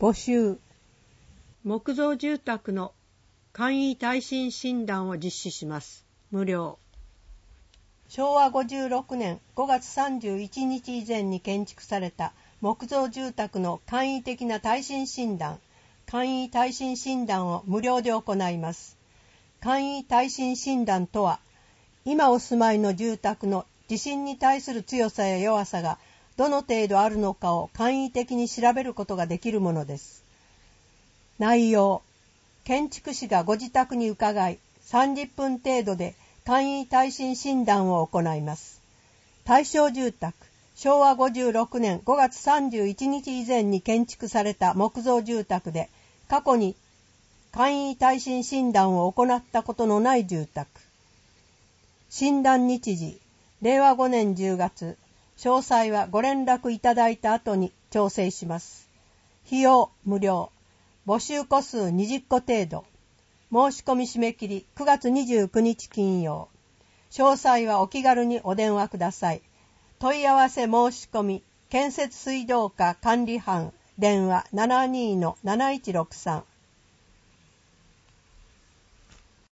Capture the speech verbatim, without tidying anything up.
募集。 木造住宅の簡易耐震診断を実施します。無料。 しょうわごじゅうろくねんごがつさんじゅういちにち以前に建築された木造住宅の簡易的な耐震診断、簡易耐震診断を無料で行います。簡易耐震診断とは、今お住まいの住宅の地震に対する強さや弱さがどの程度あるのかを簡易的に調べることができるものです。内容、建築士がご自宅に伺い、さんじゅっぷん程度で簡易耐震診断を行います。対象住宅、しょうわごじゅうろくねんごがつさんじゅういちにち以前に建築された木造住宅で、過去に簡易耐震診断を行ったことのない住宅。診断日時、れいわごねんじゅうがつ、詳細はご連絡いただいた後に調整します。費用無料、募集個数にじゅっこ程度。申し込み締め切りくがつにじゅうくにち金曜。詳細はお気軽にお電話ください。問い合わせ申し込み、建設水道課管理班、電話 ななにーのなないちろくさん。